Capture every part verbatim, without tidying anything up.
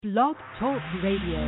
Blog Talk Radio.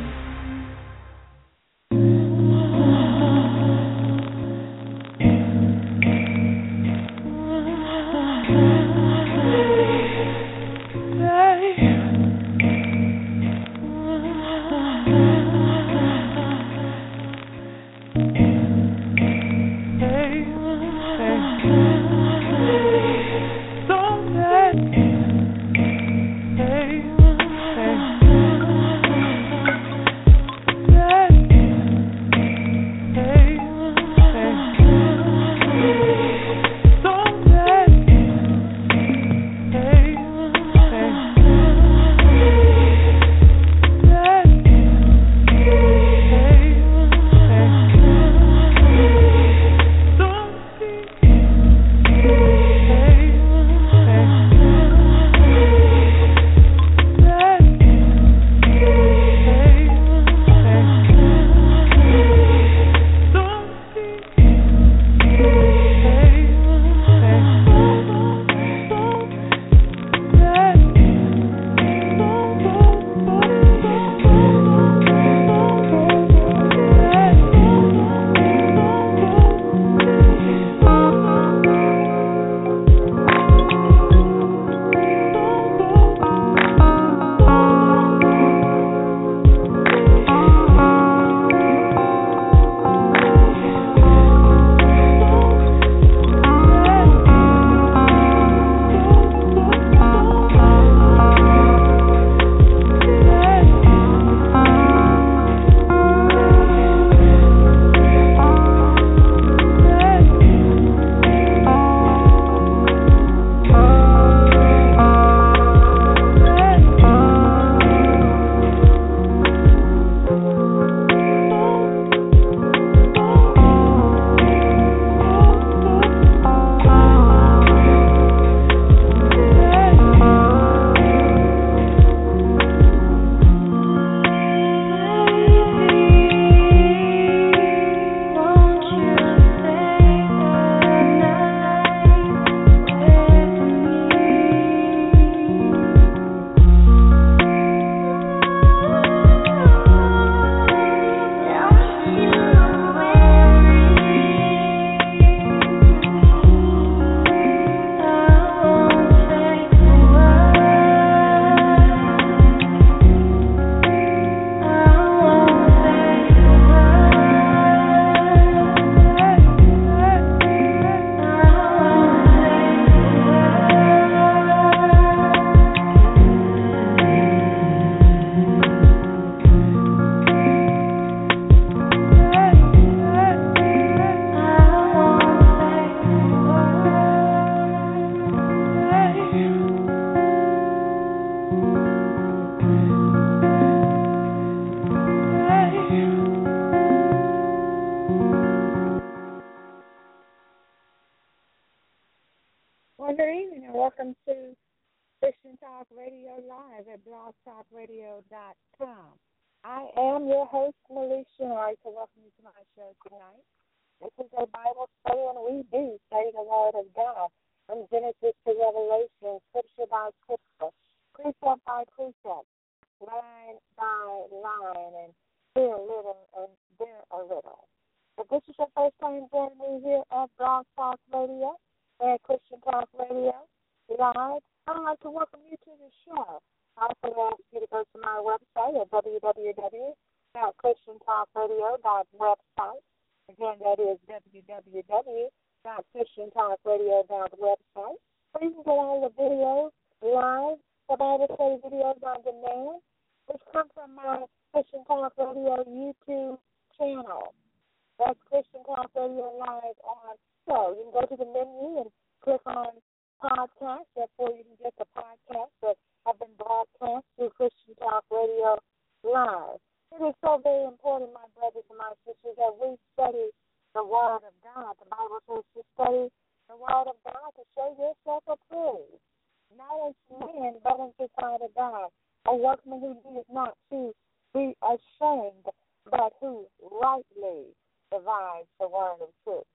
blog talk radio dot com. I am your host, Melissa, and I'd like to welcome you to my show tonight. This is a Bible study, and we do study the Word of God from Genesis to Revelation, scripture by scripture, precept by precept, line by line, and there a little and there a little. If this is your first time joining me here at Blog Talk Radio and Christian Talk Radio Live, I'd like to welcome you to the show. I also ask you to go to my website at w w w dot christian talk radio dot website. Again, that is w w w dot christian talk radio dot website. Where you can get all the videos live, the Bible study videos on demand, which come from my Christian Talk Radio YouTube channel. That's Christian Talk Radio Live on. So you can go to the menu and click on podcast. Therefore, you can get the podcast that have been broadcast through Christian Talk Radio Live. It is so very important, my brothers and my sisters, that we study the Word of God. The Bible says to study the Word of God to show yourself approved, not unto men, but unto Father God. A workman who needs not to be ashamed, but who rightly divides the word of truth.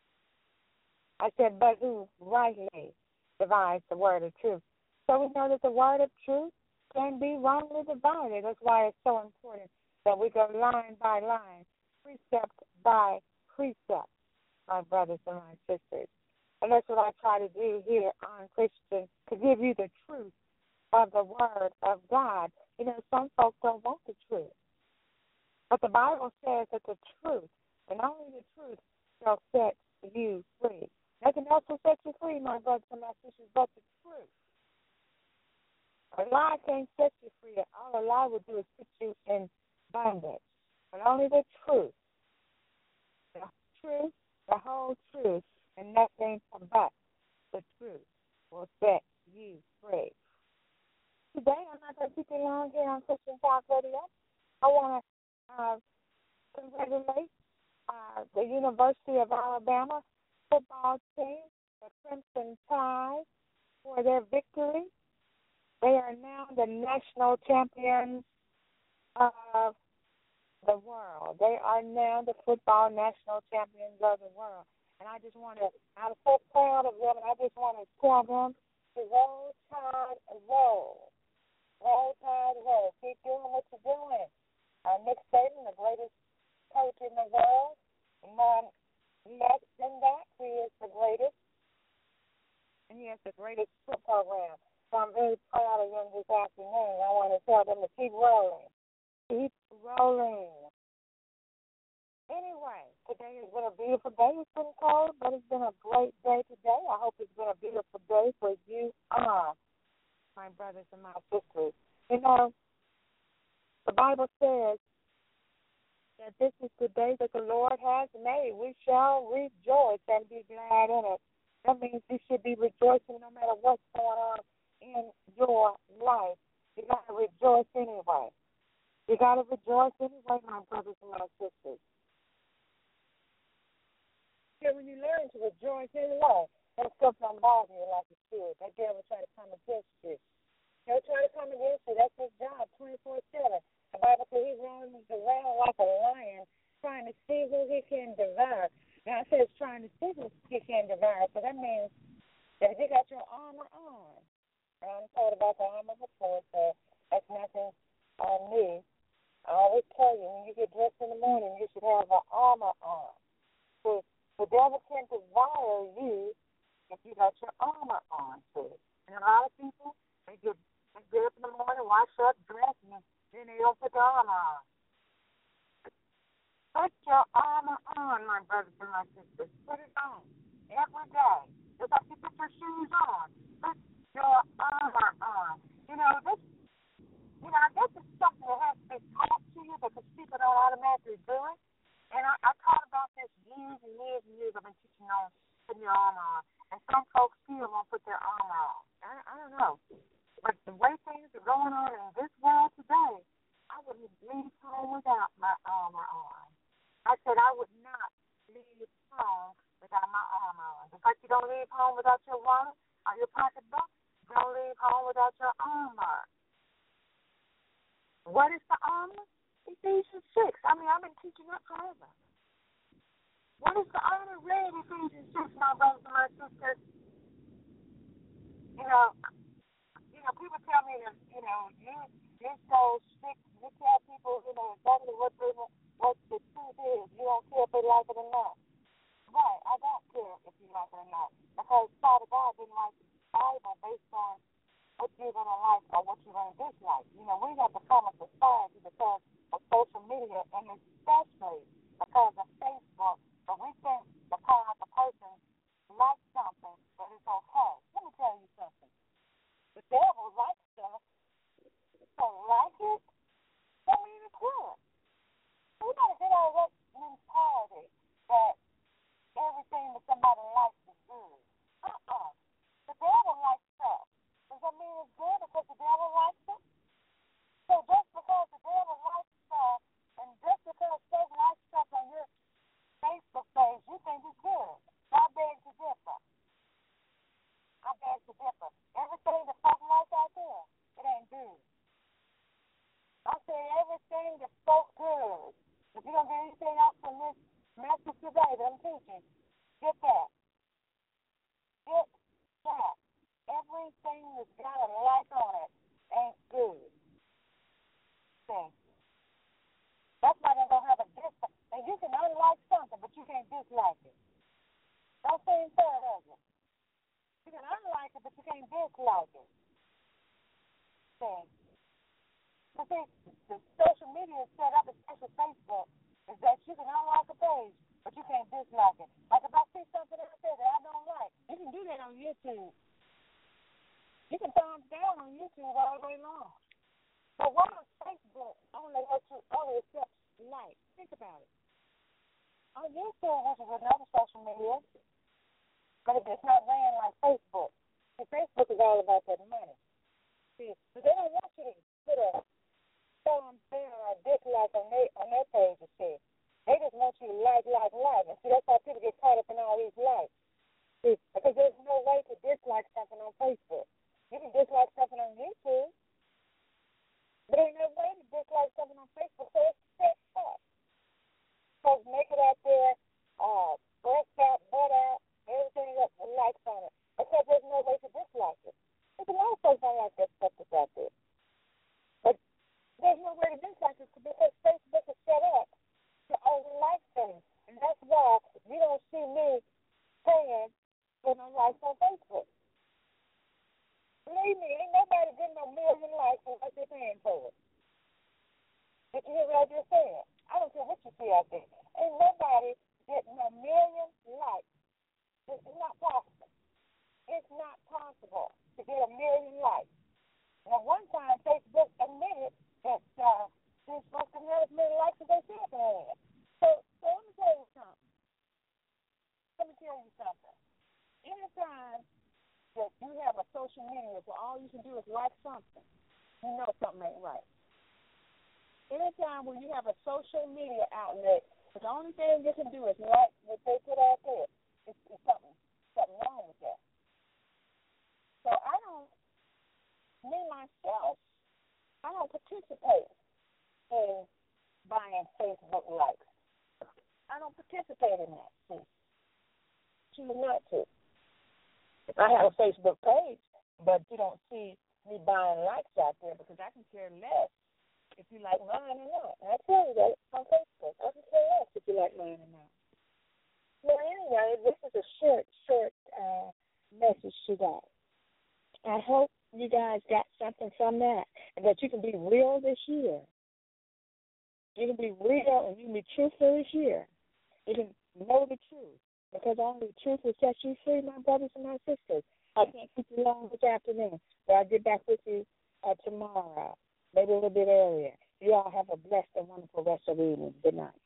I said, but who rightly divides the word of truth. So we know that the word of truth can be wrongly divided. That's why it's so important that we go line by line, precept by precept, my brothers and my sisters. And that's what I try to do here on Christian, to give you the truth of the Word of God. You know, some folks don't want the truth. But the Bible says that the truth, and only the truth, shall set you free. Nothing else will set you free, my brothers and my sisters, but the truth. A lie can't set you free. All a lie will do is put you in bondage. But only the truth, the truth, the whole truth, and nothing but the truth will set you free. Today, I'm not going to keep you long here on Christian Talk Radio. I want to uh, congratulate uh, the University of Alabama football team, the Crimson Tide, for their victory. They are now the national champions of the world. They are now the football national champions of the world. And I just want to, I'm so proud of them, and I just want to tell them to roll, tide, roll. Roll, tide, roll. Keep doing what you're doing. Uh, Nick Saban, the greatest coach in the world, none less than that. He is the greatest, and he has the greatest football program. So I'm very proud of them this afternoon. I want to tell them to keep rolling. Keep rolling. Anyway, today has been a beautiful day. It's been cold, but it's been a great day today. I hope it's been a beautiful day for you all, my brothers and my sisters. You know, the Bible says that this is the day that the Lord has made. We shall rejoice and be glad in it. That means you should be rejoicing no matter what's going on in your life. You got to rejoice anyway. You got to rejoice anyway, my brothers and my sisters. Yeah, when you learn to rejoice anyway, that stuff don't bother you like it should. That devil try to come against you. He'll try to come against you. That's his job, twenty-four seven. The Bible says he runs around like a lion, trying to see who he can devour. Now it says trying to see who he can devour, so that means that you got your armor on. I thought about the armor before, so that's nothing on me. I always tell you, when you get dressed in the morning, you should have an armor on. So the devil can't devour you if you got your armor on, too. And a lot of people, they get, they get up in the morning, wash up, dress, and then they don't put the armor on. Put your armor on, my brothers and my sisters. Put it on every day. Just like you put your shoes on. Put your armor on. You know, this, you know, this is something that has to be taught to you because people don't automatically do it. And I, I taught about this years and years and years. I've been teaching on putting your armor on. And some folks still won't put their armor on. I, I don't know. But the way things are going on in this world today, I wouldn't leave home without my armor on. I said I would not leave home without my armor on. Just like you don't leave home without your wallet or your pocketbook, you don't leave home without your armor. What is the armor? Ephesians six. I mean, I've been teaching that forever. What is the armor? Read Ephesians six, my brothers and my sisters. You know, you know, people tell me that, you know, you, you're so strict, you tell people, you know, exactly what they, what the truth is. You don't care if they like it or not. Right, I don't care if you like it or not. Because Father God didn't write the Bible based on what you're going to like or what you're going to dislike. You know, we have become a society because of social media, and especially because of Facebook, but we think because a person likes something that it's okay. Let me tell you something. The devil likes stuff, so like it, don't mean it's good. So we got to get out of that mentality that everything that somebody likes is good. Uh-uh. The devil likes stuff. Does that mean it's good because the devil likes it? So just because the devil likes stuff, and just because Satan likes stuff on your Facebook page, you think it's good. I beg to differ. I beg to differ. Everything that folk like out there, it ain't good. I say everything that folk good. If you don't get anything else from this message today that I'm teaching, get that. Get that. Everything that's got a like on it ain't good. thing. That's why they're going to have a dislike. And you can unlike something, but you can't dislike it. Don't seem fair, does it? You can unlike it, but you can't dislike it. Thing. You see, the social media is set up, especially Facebook, is that you can unlike a page, but you can't dislike it. Like if I see something out there that I don't like, you can do that on YouTube. You can thumbs down on YouTube all day long. But why does Facebook only let you only accept likes? Think about it. On YouTube, which is another social media, but it's not ran like Facebook. See, Facebook is all about that money. See, but they don't want you to put a thumbs down or dislike on their on their page. You see, they just want you to like, like, like. And see, that's how people get caught up in all these likes. See, because there's no way to dislike something on Facebook. You can dislike something on YouTube, but ain't no way to dislike something on Facebook. So it's set up. So make it out there, uh, breast out, butt out, everything else with likes on it. Because there's no way to dislike it. There's a lot of folks don't like that stuff that's out there. But there's no way to dislike it because Facebook is set up to only like things. And that's why you don't see me saying there's no likes on Facebook. Believe me, ain't nobody getting no million likes unless they're paying for it. Did you hear what I just said? I don't care what you see out there. Ain't nobody getting a million likes. It's not possible. It's not possible to get a million likes. Now, one time, Facebook admitted that uh, they're supposed to have as many likes as they said they had. So, so let me tell you something. Let me tell you something. Anytime that you have a social media where all you can do is like something, you know something ain't right. Anytime when you have a social media outlet, the only thing you can do is like what they put out there, it's, it's something, something wrong with that. So I don't, me myself, I don't participate in buying Facebook likes. I don't participate in that. See, choose not to. If I have a Facebook page, but you don't see me buying likes out there because I can care less if you like mine or not. And I tell you that on Facebook. I can care less if you like mine or not. Well, anyway, this is a short, short uh, message today. I hope you guys got something from that and that you can be real this year. You can be real and you can be truthful this year. You can know the truth. Because only the truth will set you free, my brothers and my sisters. I can't keep you long this afternoon, but I'll get back with you uh, tomorrow, maybe a little bit earlier. You all have a blessed and wonderful rest of the evening. Good night.